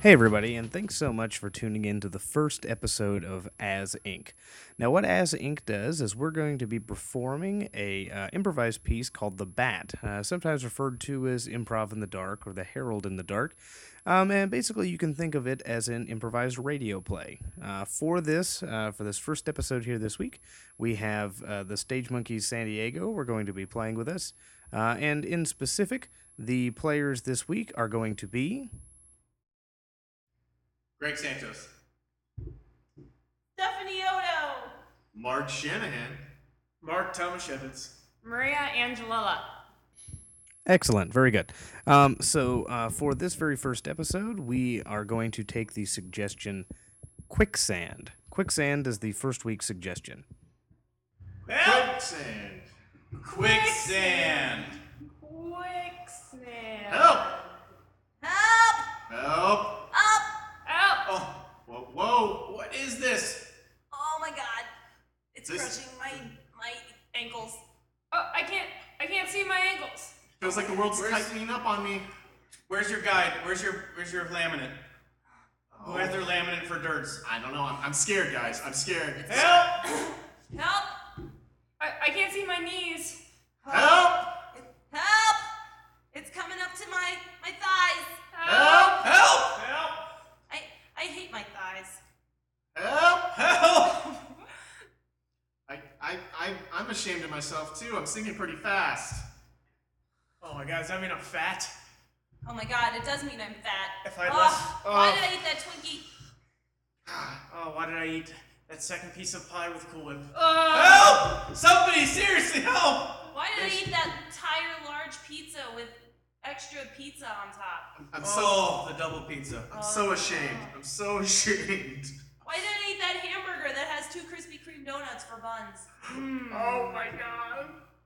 Hey, everybody, and thanks so much for tuning in to the first episode of As Inc. Now, what As Inc. does is we're going to be performing a improvised piece called The Bat, sometimes referred to as Improv in the Dark or The Herald in the Dark. And basically, you can think of it as an improvised radio play. For this first episode here this week, we have the Stage Monkeys San Diego. We're going to be playing with us. And in specific, the players this week are going to be Greg Santos. Stephanie Odo. Mark Shanahan. Mark Tomaszewicz. Maria Angelella. Excellent. Very good. So for this very first episode, we are going to take the suggestion quicksand. Quicksand is the first week's suggestion. Quicksand. Quicksand. Quicksand. Help! Help! Help! Up! Help! Oh, whoa, what is this? Oh my god. It's This- crushing my ankles. Oh, I can't see my ankles. Feels like the world's tightening up on me. Where's your guide? Where's your laminate? Who has their laminate for dirts? I don't know, I'm scared, guys. I'm scared. Help! Help! I can't see my knees. Help! Help! It's coming up to my thighs. Help! Help! Help! I hate my thighs. Help! Help! I'm ashamed of myself too. I'm singing pretty fast. Oh my god, does that mean I'm fat? Oh my god, it does mean I'm fat. If I Ugh, less- why oh. did I eat that Twinkie? Oh, why did I eat that second piece of pie with Cool Whip? Uh, Help! Somebody, seriously, help! Why did I eat that entire large pizza with extra pizza on top? I'm The double pizza. so ashamed. I'm so ashamed. Why did I eat that hamburger that has 2 Krispy Kreme donuts for buns? Oh my god.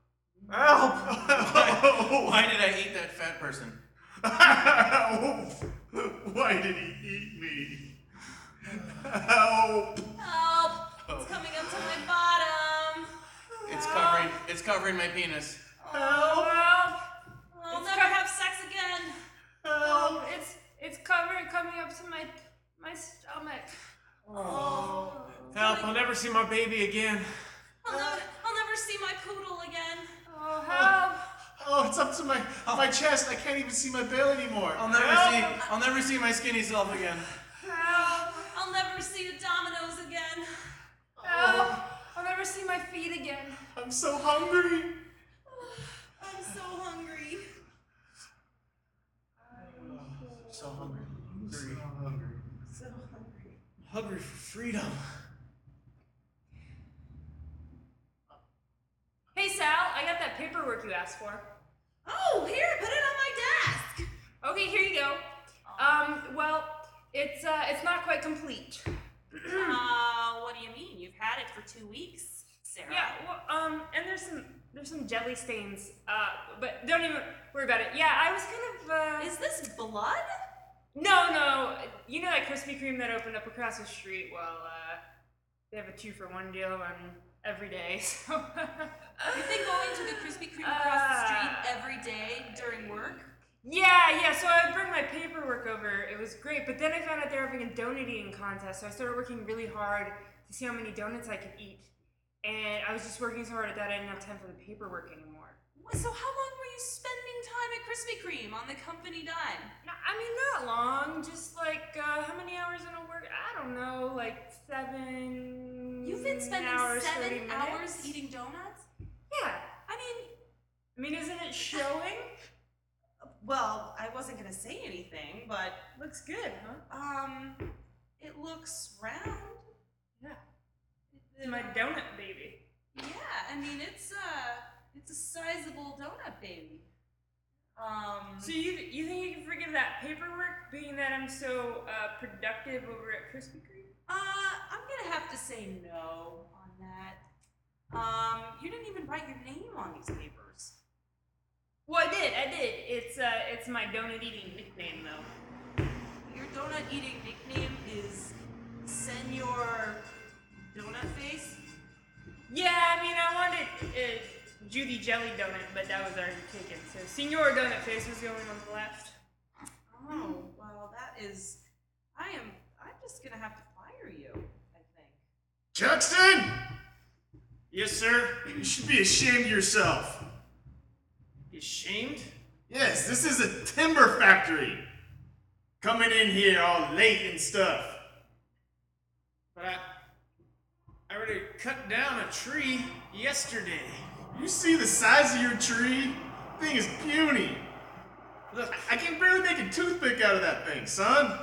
Help! Why did I eat that fat person? Why did he eat me? Help! Help! It's coming up to my bottom. It's covering my penis. Help! well, I'll It's never com- have sex again. Help! it's coming up to my stomach. Oh. Help, I'll never see my baby again. I'll never see my poodle again. Oh, help! Oh, it's up to my chest. I can't even see my belly anymore. I'll never see my skinny self again. Help! I'll never see the dominoes again. Help! I'll never see my feet again. I'm so hungry. I'm so hungry. So hungry. So hungry. So hungry. Hungry for freedom. Hey Sal, I got that paperwork you asked for. Oh, here, put it on my desk. Okay, here you go. Well, it's not quite complete. What do you mean? You've had it for 2 weeks, Sarah. Yeah, well, and there's some jelly stains. But don't even worry about it. Yeah, I was kind of. Is this blood? No. You know that Krispy Kreme that opened up across the street? Well, they have a 2-for-1 deal on every day. So. You've been going to the Krispy Kreme across the street every day during work? Yeah. So I would bring my paperwork over. It was great. But then I found out they were having a donut eating contest. So I started working really hard to see how many donuts I could eat. And I was just working so hard at that I didn't have time for the paperwork anymore. So how long were you spending time at Krispy Kreme on the company dime? No, I mean, not long. Just like, how many hours in a work? I don't know, like 7 You've been spending hours, 30 7 minutes? hours eating donuts? Yeah. I I mean, isn't it showing? well, I wasn't gonna say anything, but Looks good, huh? it looks round. Yeah. It's my donut baby. Yeah, I mean it's a sizable donut baby. So you think you can forgive that paperwork, being that I'm so productive over at Krispy Kreme? I'm gonna have to say no on that. You didn't even write your name on these papers. Well, I did. It's my donut eating nickname though. Your donut eating nickname is Senor Donut Face? Yeah, I mean, I wanted Judy Jelly Donut, but that was already taken. So Senor Donut Face was the only one left. Oh, well, that is have to fire you, I think. Jackson! Yes, sir. You should be ashamed of yourself. You ashamed? Yes, this is a timber factory. Coming in here all late and stuff. But I already cut down a tree yesterday. You see the size of your tree? Thing is puny. Look, I can barely make a toothpick out of that thing, son.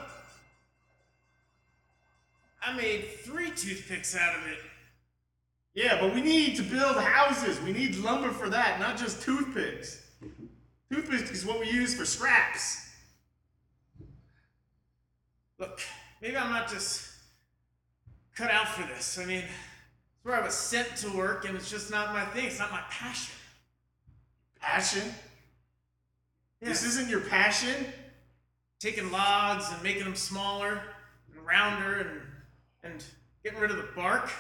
I made 3 toothpicks out of it. Yeah, but we need to build houses. We need lumber for that, not just toothpicks. Toothpicks is what we use for scraps. Look, maybe I'm not just cut out for this. I mean, it's where I was sent to work, and it's just not my thing. It's not my passion. Passion? This isn't your passion? Taking logs and making them smaller and rounder and getting rid of the bark.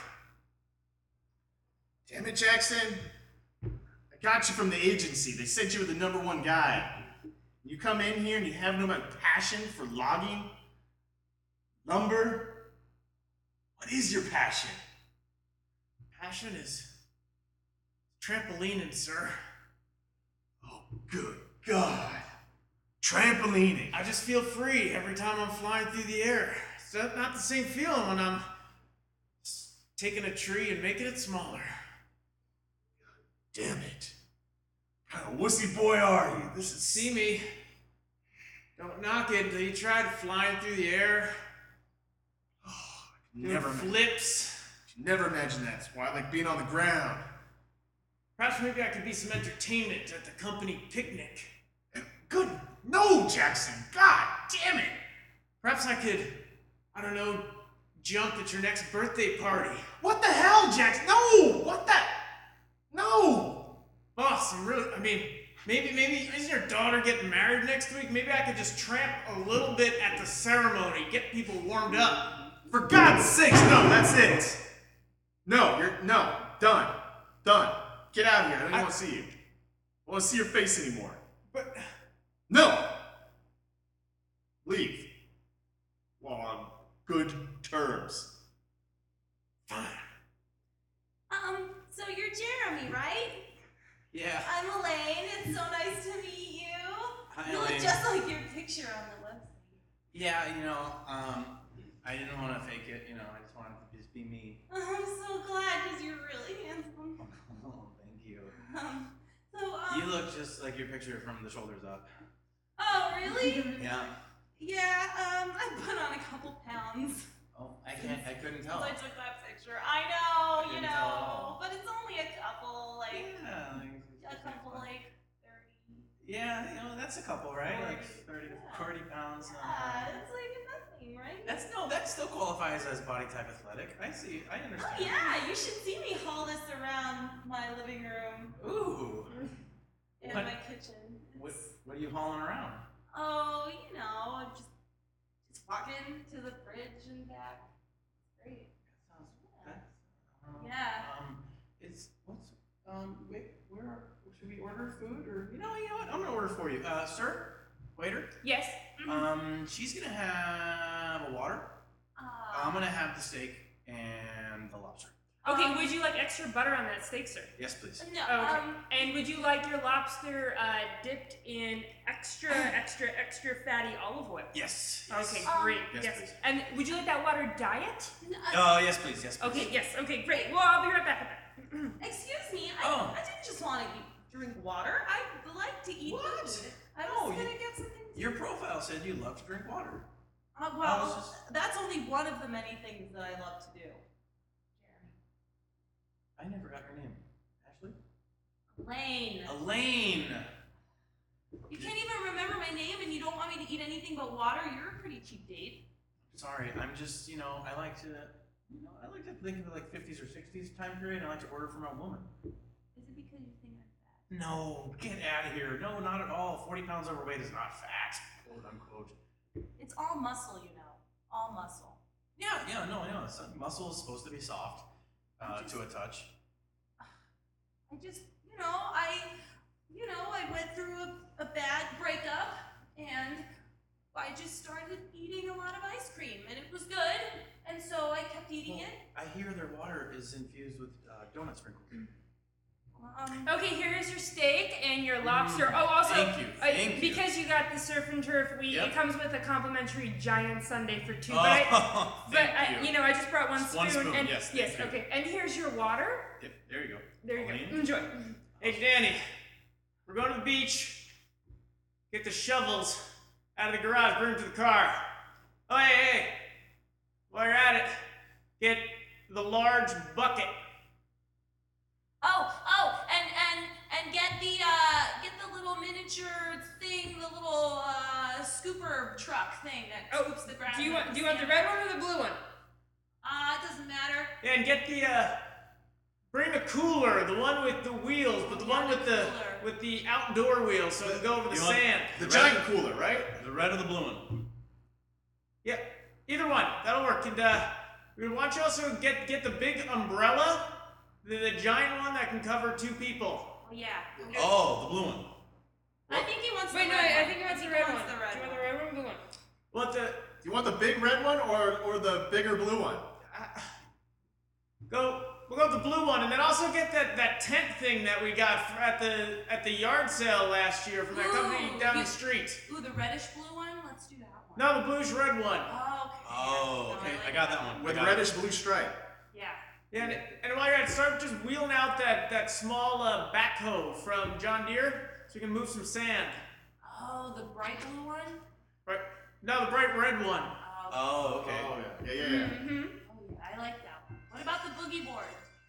Damn it, Jackson. I got you from the agency. They said you were the #1 guy. You come in here and you have no passion for logging? Lumber? What is your passion? Passion is trampolining, sir. Oh, good God. Trampolining. I just feel free every time I'm flying through the air. It's not the same feeling when I'm taking a tree and making it smaller. Damn it. What kind of wussy boy are you? This is... See me. Don't knock it until you tried flying through the air. Doing Never flips. Never imagine that. That's why I like being on the ground. Perhaps maybe I could be some entertainment at the company picnic. Good. No, Jackson. God damn it. Perhaps I could, I don't know, jump at your next birthday party. What the hell, Jackson? No. What the? No. Boss, maybe isn't your daughter getting married next week? Maybe I could just tramp a little bit at the ceremony, get people warmed up. For God's sakes, no. That's it. No. Done. Get out of here. I don't even want to see you. I want to see your face anymore. But No. Leave. Well, on good terms. fine. So you're Jeremy, right? Yeah. I'm Elaine. It's so nice to meet you. Hi, You look Elaine. just like your picture on the website. Yeah, I didn't want to fake it, I just wanted to just be me. I'm so glad because you're really handsome. Oh, thank you. So You look just like your picture from the shoulders up. Oh, really? Yeah. Yeah, I put on a couple pounds Oh, I couldn't since tell. I took that picture. I know, I couldn't tell at all. but it's only a couple, Yeah, a couple, 30. Yeah, that's a couple, right? Like 40, 30, yeah. 40 pounds. It's like nothing, right? That still qualifies as body type athletic. I understand. Oh yeah, you should see me haul this around my living room Ooh. and What- my kitchen. What are you hauling around? Oh, just walking to the fridge and back. It's great. Sounds Yeah. good. Yeah. Wait, should we order food or you know what? I'm gonna order for you. Sir, waiter. Yes. She's gonna have a water. I'm gonna have the steak and the lobster. Okay, would you like extra butter on that steak, sir? Yes, please. No, Okay. And would you like your lobster dipped in extra fatty olive oil? Yes. Okay, Um, great. Yes, Yes. please. And would you like that water diet? Yes, please. Yes, please. Okay, yes. Okay, great. Well, I'll be right back with that. excuse me. Oh. I didn't just want to drink water. I'd like to eat What? food. I No, was you- gonna get something. Your profile said you love to drink water. Well, I was just- that's only one of the many things that I love to do. Jeremy. I never got your name. Ashley? Elaine. Elaine. You can't even remember my name and you don't want me to eat anything but water? You're a pretty cheap date. Sorry, I'm just, I like to, think of the like 50s or 60s time period. I like to order for my woman. Is it because you think I'm fat? No, get out of here. No, not at all. 40 pounds overweight is not fat, quote unquote. It's all muscle, all muscle. Yeah, no. Muscle is supposed to be soft to a touch. I just, I went through a bad breakup and I just started eating a lot of ice cream and it was good. hear their water is infused with donut sprinkles. Okay, here's your steak and your lobster. Oh, also, Thank you. because you got the surf and turf, it comes with a complimentary giant sundae for 2. Thank you. I just brought one spoon. One spoon, And, yes, yes, thank you. okay. And here's your water. Yep, there you go. There you Pauline? go. Enjoy. Hey, Danny, we're going to the beach. Get the shovels out of the garage, bring them to the car. Oh, hey, while you're at it, get the large bucket. And get the little miniature thing, the little scooper truck thing that scoops the ground. Do you want the red one or the blue one? It doesn't matter. Yeah, and get bring a cooler, the one with the wheels, but the one with the outdoor wheels, so it can go over the You want sand. The giant cooler, right? The red or the blue one? Yeah, either one. That'll work. And why don't you also get the big umbrella, the giant one that can cover 2 people. Oh yeah. Oh, the blue one. I think he wants. Wait, the no, red I one. think he wants the he red wants one. The red Do you want one. the red one or blue one? What the? Do you want the big red one or the bigger blue one? We'll go with the blue one, and then also get that tent thing that we got at the yard sale last year from that company down the street. Ooh, the reddish blue one. Let's do that one. No, the bluish red one. Oh, okay. Oh, No, okay. like I got that one. With I got reddish blue stripe. Yeah. Yeah, and while you're at it, start just wheeling out that small backhoe from John Deere, so we can move some sand. Oh, the bright blue one. Right? No, the bright red one. Oh, okay. Oh yeah. Yeah. Mm-hmm. Oh yeah, I like that one. What about the boogie board?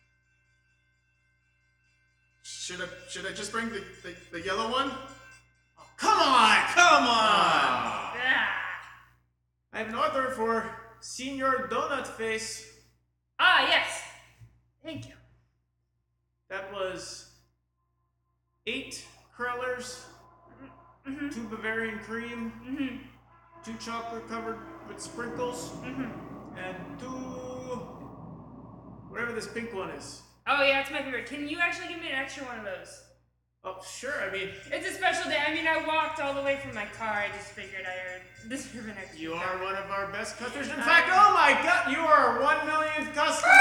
Should I just bring the yellow one? Come on! Come on! Ah. I have an order for Senior Donut Face. Ah, yes. Thank you. That was 8 crullers, 2 Bavarian cream, 2 chocolate covered with sprinkles, and 2 whatever this pink one is. Oh, yeah, it's my favorite. Can you actually give me an extra one of those? Oh, sure. I mean, It's a special day. I mean, I walked all the way from my car. I just figured I deserve an extra. you one. are one of our best customers. In fact, oh my God, you are our 1 millionth customer.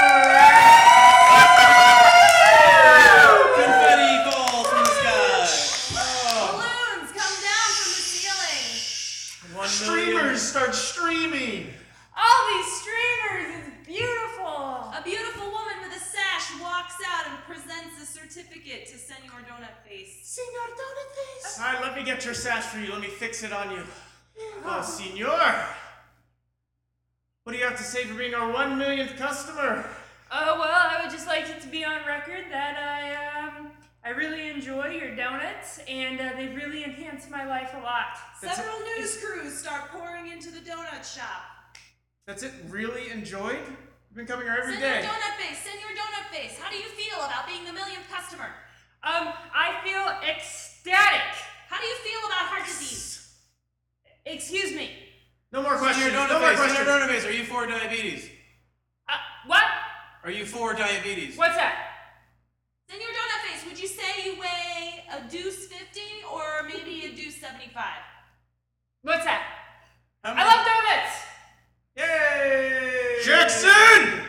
Confetti falls from the sky. Balloons come down from the ceiling. 1 million. Streamers start streaming. All these streamers. It's beautiful. A beautiful woman with a sash walks out and presents a certificate to Senor Donut Face. Senor Donut Face. All right, let me get your sash for you. Let me fix it on you. Oh, senor. What do you have to say for being our 1 millionth customer? Well, I would just like it to be on record that I really enjoy your donuts, and they've really enhanced my life a lot. Several news crews start pouring into the donut shop. That's it? Really enjoyed? I've been coming here every Senor day. Donut Face, Senor Donut Face, how do you feel about being the millionth customer? I feel ecstatic. How do you feel about heart disease? Excuse me. No more questions. Senior No more Donut Face, questions. Senior Donut Face, are you for diabetes? What? Are you for diabetes? What's that? Senor Donut Face, would you say you weigh a deuce 50 or maybe a deuce 75? What's that? How I many- love donuts. Yay! Jackson!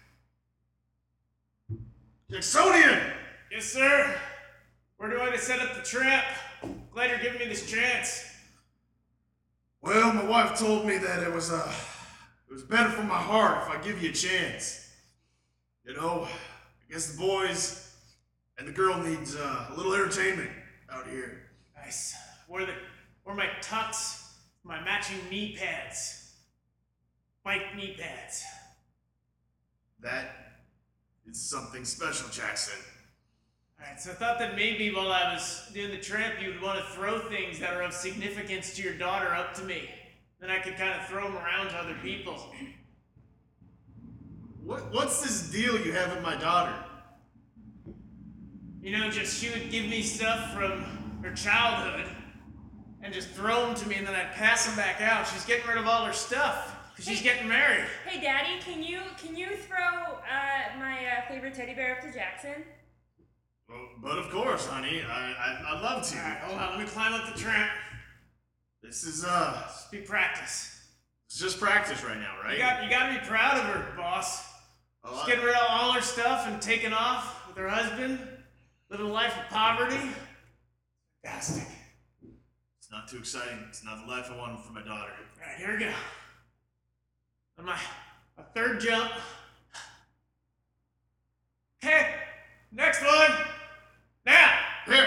Jacksonian! Yes, sir. Where do I to set up the trap? Glad you're giving me this chance. Well, my wife told me that it was better for my heart if I give you a chance. You know, I guess the boys and the girl needs a little entertainment out here. Nice. Where my tux, my matching knee pads. Bike knee pads. That is something special, Jackson. Alright, so I thought that maybe while I was doing the tramp, you would want to throw things that are of significance to your daughter up to me. Then I could kind of throw them around to other people. What's this deal you have with my daughter? You know, just she would give me stuff from her childhood and just throw them to me, and then I'd pass them back out. She's getting rid of all her stuff because she's getting married. Hey, Daddy, can you throw my favorite teddy bear up to Jackson? Well, but of course, honey, I'd love to. Alright, hold on. Let me climb up the tramp. This is Just be practice. it's just practice right now, right? You got to be proud of her, boss. She's getting rid of all her stuff and taking off with her husband, living a life of poverty. Fantastic. It's not too exciting. It's not the life I wanted for my daughter. All right, here we go. On my third jump. Okay, next one. Now. Here.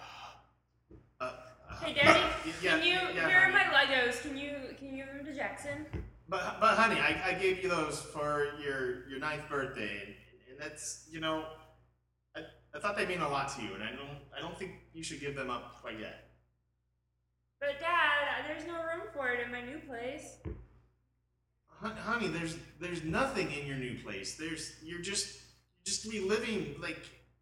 Hey, Daddy, yeah, can you? yeah, Here are honey. my Legos. Can you give them to Jackson? But honey, I gave you those for your 9th birthday, and that's, you know, I thought they mean a lot to you, and I don't think you should give them up quite yet. But Dad, there's no room for it in my new place. Honey, there's nothing in your new place. You're just gonna be living like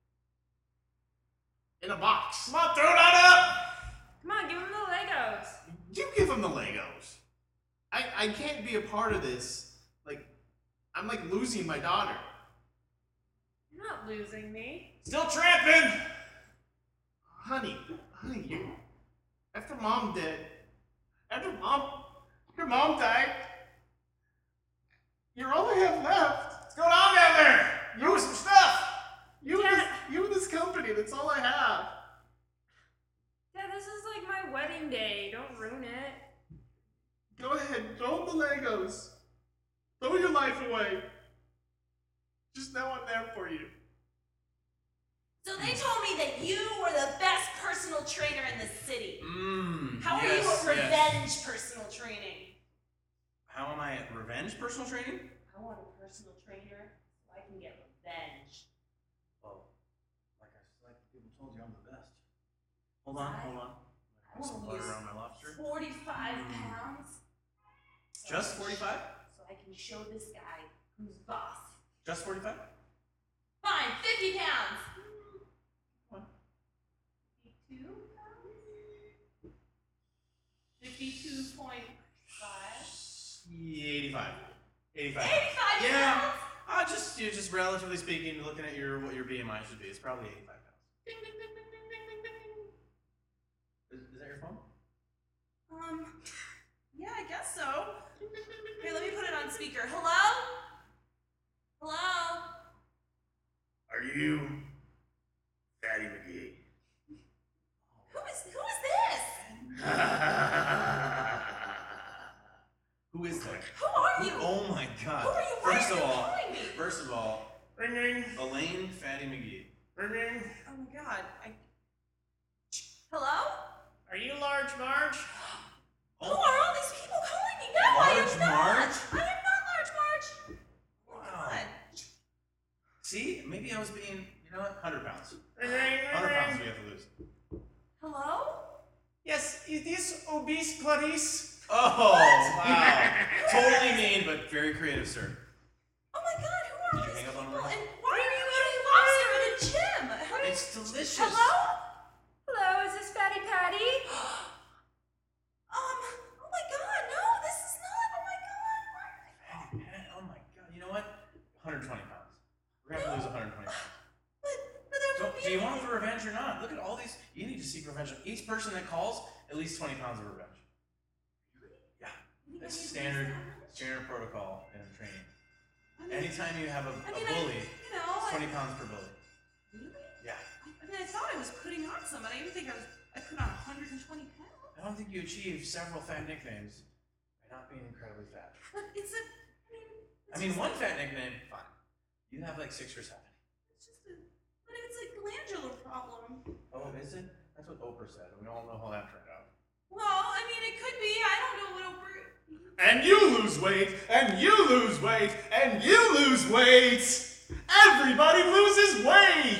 in a box. Come on, throw that up. Come on, give him the Legos. You give them the Legos. I can't be a part of this. Like, I'm like losing my daughter. You're not losing me. Still trapping. Honey, you. After mom died, you're all I have left. What's going on down there? You with some stuff. You and this company, that's all I have. Dad, this is like my wedding day. Don't ruin it. Go ahead, throw the Legos. Throw your life away. Just know I'm there for you. So they told me that you were the best personal trainer in the city. How are you at revenge personal training? How am I at revenge personal training? I want a personal trainer so I can get revenge. Well, like people told you, I'm the best. Hold on. I Put some want to butter lose on my lobster. 45 pounds. Just 45? So I can show this guy who's boss. Just 45? Fine, 50 pounds. What? 52 pounds? 52.5. 85. 85. 85 Yeah. pounds? Just relatively speaking, looking at what your BMI should be, it's probably 85 pounds. Ding, ding, ding, ding, ding, ding, ding, ding. Is that your phone? Yeah, I guess so. Here, let me put it on speaker. Hello? Hello? Are you Fatty McGee? Who is this? Who is that? Who are you? Oh my god. Who are you? Why First are of you all, calling me? First of all, Ring ring. Elaine Fatty McGee. Ring ring. Oh my god. Hello? Are you Large Marge? Who are all these people calling me? No, I Large am not. Marge? I am not Large Marge. Oh my Wow. god. See, maybe I was being, 100 pounds. Ring ring. Ring 100 pounds ring. we have to lose. Hello? Yes, is this obese Clarice? Oh, wow. Totally mean, but very creative, sir. Oh my god, who are all Did you these hang up on people? her? And why are you eating lobster at a gym? How do you... It's delicious. Hello? Hello, is this Fatty Patty? Oh my god, no, this is not. Oh my god. Oh my god, you know what? 120 pounds. We're gonna have to lose 120 pounds. But that would be... Do you want for revenge or not? Look at all these. You need to seek revenge. Each person that calls, at least 20 pounds of revenge. Yeah, that's standard protocol in training. Anytime you have a bully, it's 20 pounds per bully. Really? Yeah. I mean, I thought I was putting on somebody. I didn't think I put on 120 pounds. I don't think you achieved several fat nicknames by not being incredibly fat. But it's a... I mean, one fat nickname, fine. You have like 6 or 7. It's just a... But it's a glandular problem. Oh, is it? That's what Oprah said. We all know how that turned out. Well, I mean, it could be. I don't know what over... And you lose weight, and you lose weight, and you lose weight. Everybody loses weight.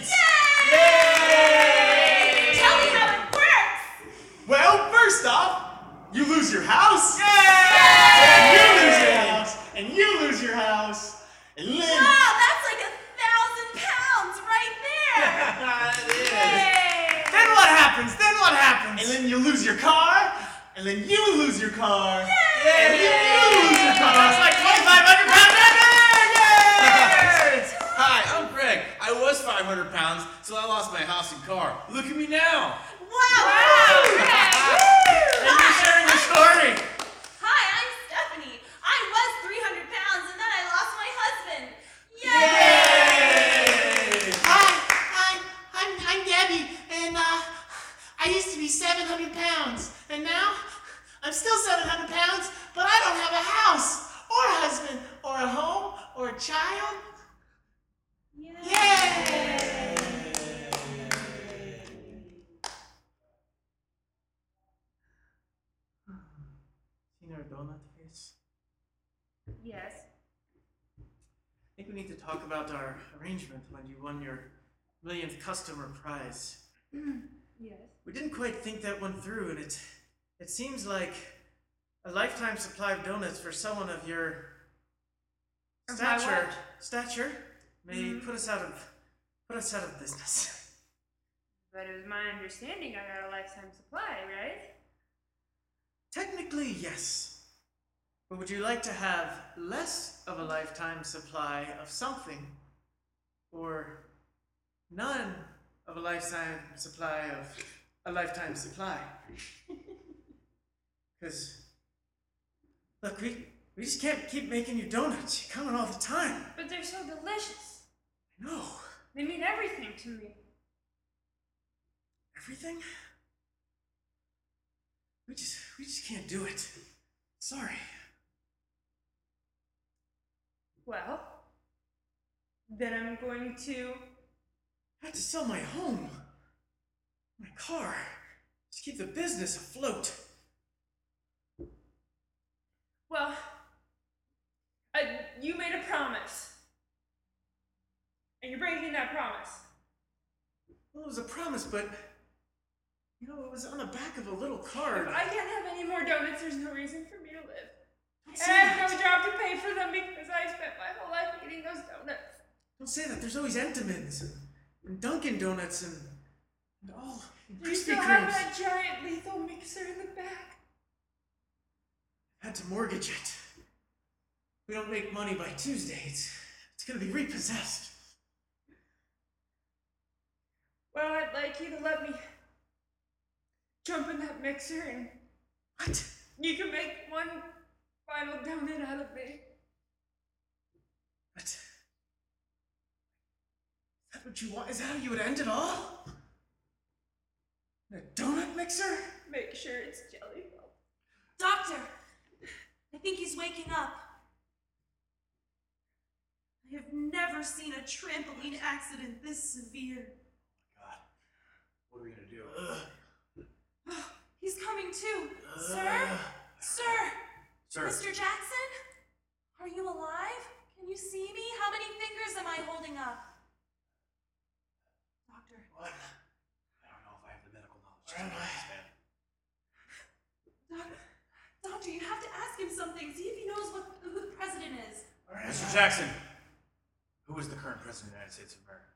Yay! Tell me how it works! Well, first off, you lose your house. Yay! And you lose your house. And you lose your house. And then... Wow, that's like 1,000 pounds right there! Yay! Then what happens? And then you lose your car. And then you lose your car. Yay! And then you lose your car. That's like 2,500 pounds right there! Yay! Hi, I'm Greg. I was 500 pounds, so I lost my house and car. Look at me now. Wow! Thank you for sharing your story. Hi, I'm Stephanie. I was 300 pounds and then I lost my husband. Yay! child? Seen our donut face? Yes. I think we need to talk about our arrangement when you won your millionth customer prize. Yes. We didn't quite think that one through, and it seems like a lifetime supply of donuts for someone of your Of my what? stature may put us out of business. But it was my understanding I got a lifetime supply, right? Technically, yes. But would you like to have less of a lifetime supply of something, or none of a lifetime supply of a lifetime supply? Because, look, we just can't keep making you donuts. You're coming all the time. But they're so delicious. I know. They mean everything to me. Everything? We just can't do it. Sorry. Well, then I'm going to. I had to sell my home, my car, just keep the business afloat. Well, you made a promise. And you're breaking that promise. Well, it was a promise, but you know, it was on the back of a little card. If I can't have any more donuts, there's no reason for me to live. Don't And say I have that. no job to pay for them because I spent my whole life eating those donuts. Don't say that. There's always Entenmann's and Dunkin' Donuts and all Do you Krispy still have Kremes. that giant lethal mixer in the back? Had to mortgage it. We don't make money by Tuesday. It's gonna be repossessed. Well, I'd like you to let me jump in that mixer and What? you can make one final donut out of me. What? Is that what you want? Is that how you would end it all? In a donut mixer? Make sure it's jelly filled. Doctor, I think he's waking up. I have never seen a trampoline accident this severe. God. What are we gonna do? He's coming too. Sir? Sir? Sir. Mr. Jackson? Are you alive? Can you see me? How many fingers am I holding up? Doctor. What? I don't know if I have the medical knowledge. Where am I? Doctor, you have to ask him something. See if he knows who the president is. All right, Mr. Jackson, who is the current president of the United States of America?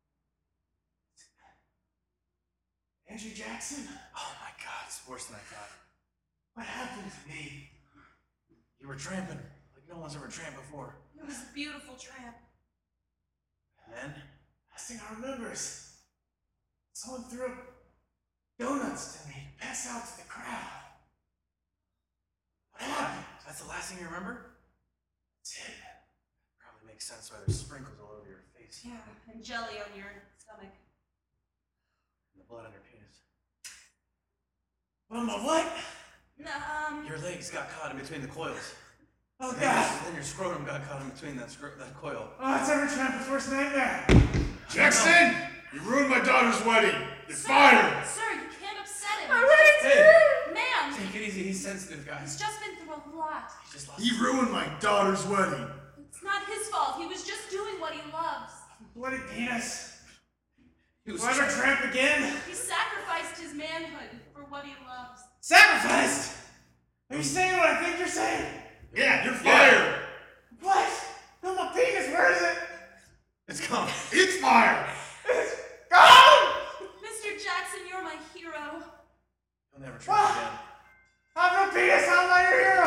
Andrew Jackson? Oh my God, it's worse than I thought. What happened to me? You were tramping like no one's ever tramped before. It was a beautiful tramp. And then? Last thing I remember is someone threw donuts to me to pass out to the crowd. What happened? That's the last thing you remember? That's it. Probably makes sense why there's sprinkles all over your face. Yeah, and jelly on your stomach. And the blood on your penis. Well, my what? Your legs got caught in between the coils. Oh, And God. then your scrotum got caught in between that coil. Oh, it's every tramp's worst nightmare. Jackson, you ruined my daughter's wedding. You're fired. Sir, you can't upset him. Hey, Ma'am, take it easy. He's sensitive, he's guys. just been through a lot. He just lost. He ruined my daughter's wedding. It's not his fault. He was just doing what he loves. Bloody penis. He was Will I ever trying- tramp again? He sacrificed his manhood for what he loves. Sacrificed? Are you saying what I think you're saying? Yeah, you're fired. What? No, my penis, where is it? It's gone. It's fired. It's gone! Mr. Jackson, you're my hero. He'll never tramp again. I have no penis, how am I your hero?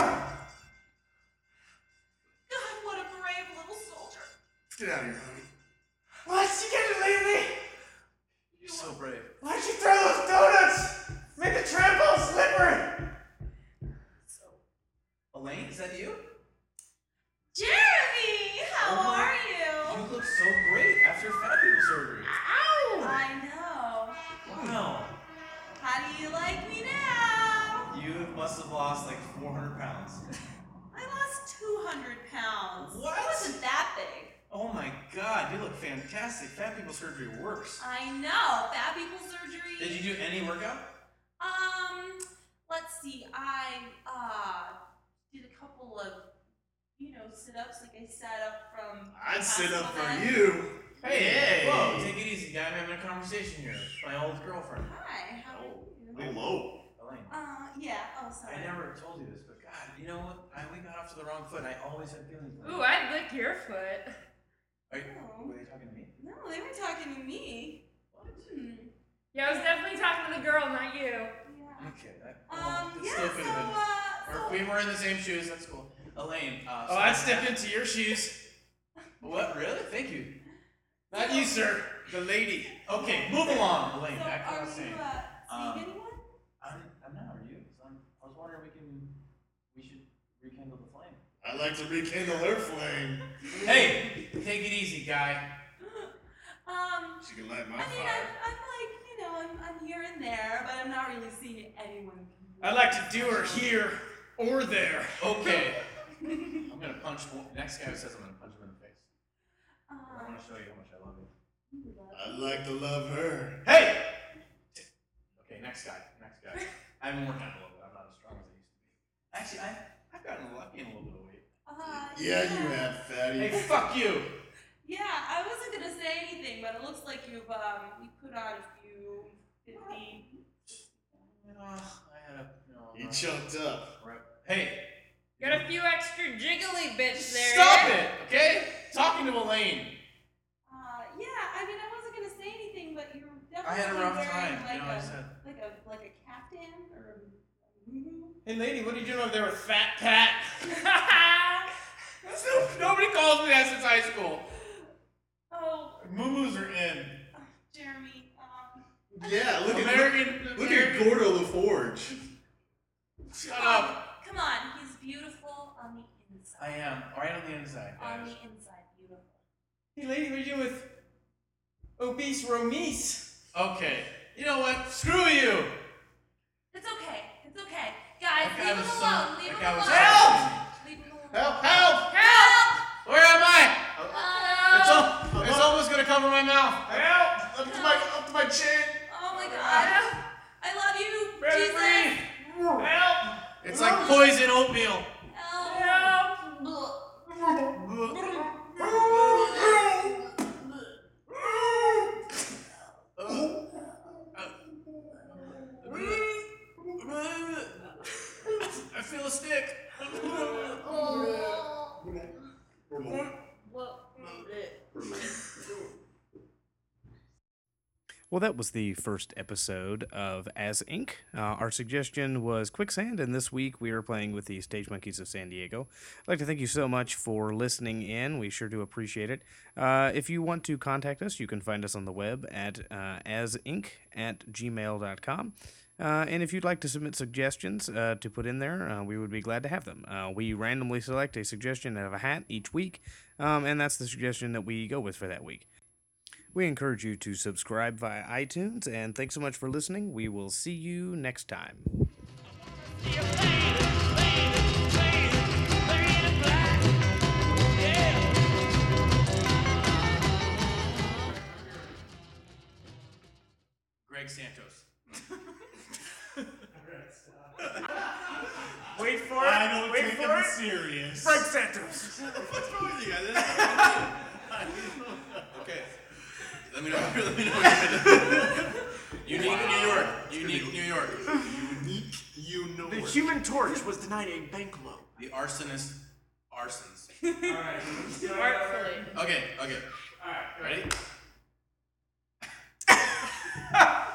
God, what a brave little soldier. Get out of here, honey. What? You can't leave me? You're so brave. Why'd you throw those donuts? Make the tramp all slippery. Elaine, is that you? Jeremy, how Oh, are You you? look so great after fat people surgery. I know. Wow. How do you like me now? You must have lost like 400 pounds. I lost 200 pounds. What? It wasn't that big. fantastic. Fat people surgery works. I know. Fat people surgery. Did you do any workout? Let's see. I did a couple of, sit-ups. Like I sat up from. I'd sit up hospital for bed. you. Hey, whoa, take it easy, guy. I'm having a conversation here. My old girlfriend. Hi. How are you? Hello. Elaine. Yeah. Oh, sorry. I never told you this, but God, you know what? We got off to the wrong foot. I always had feelings for you. Ooh, I'd lick your foot. Are you, Oh. were they talking to me? No, they were talking to me. What? Yeah, I was definitely talking to the girl, not you. Yeah. Okay. It Yeah. still could have been. Or if we So. were in the same shoes, that's cool. Elaine. Oh, I'd step into your shoes. What? Really? Thank you. Not you, sir. The lady. Okay, move along, Elaine. So Back to what I are was you saying. seeing anyone? I'm not. Are you? So I was wondering we should rekindle the flame. I'd like to rekindle her flame. Hey, take it easy, guy. She can light my I mean, fire. I'm like, I'm here and there, but I'm not really seeing anyone. I'd like to do her here or there. Okay. I'm gonna punch next guy who says I'm gonna punch him in the face. I want to show you how much I love you. I'd like to love her. Hey! Okay, next guy. I've been working on it a little bit. I'm not as strong as I used to be. Actually, I've gotten lucky in a little bit of weight. Yeah, you have, fatty. Hey, fuck you! Yeah, I wasn't gonna say anything, but it looks like you put on a few 50. I had a, You chunked up. Hey! Got a few extra jiggly bits there. Stop it! Okay? Talking to Elaine. Yeah, I mean, I wasn't gonna say anything, but you're I definitely had a rough wearing time. like I said. like a caftan or a muumuu. Hey, lady, what are you doing over there with Fat Pat? Nobody calls me that since high school. Oh, Moo-moos are in. Jeremy. Yeah, look American. at Gordo LaForge. Shut up! Come on, he's beautiful on the inside. I am. Right on the inside, On guys. the inside, beautiful. Hey, lady, what are you doing with obese Romise? Okay. You know what? Screw you! It's okay. It's okay. Guys, That guy leave him was so- alone. Leave that him guy was alone. so- Help! Leave him alone. Help! Help! Help! Where am I? Help! It's almost gonna cover my mouth. Help! Up to my chin. Oh my god. I love you, Bread Jesus. free. Help! It's like poison oatmeal. I feel a stick. Well, that was the first episode of As Inc. Our suggestion was Quicksand, and this week we are playing with the Stage Monkeys of San Diego. I'd like to thank you so much for listening in. We sure do appreciate it. If you want to contact us, you can find us on the web at asinc@gmail.com. And if you'd like to submit suggestions to put in there, we would be glad to have them. We randomly select a suggestion out of a hat each week, and that's the suggestion that we go with for that week. We encourage you to subscribe via iTunes, and thanks so much for listening. We will see you next time. Greg Santos. Wait for it. I don't Wait take for him it. serious. Frank Santos. What's wrong with you guys? Okay. Let me know. Unique New York. Unique New York. You know The it. Human Torch was denied a bank loan. The arsonist arsons. Alright. Artfully. Okay. Alright. Ready?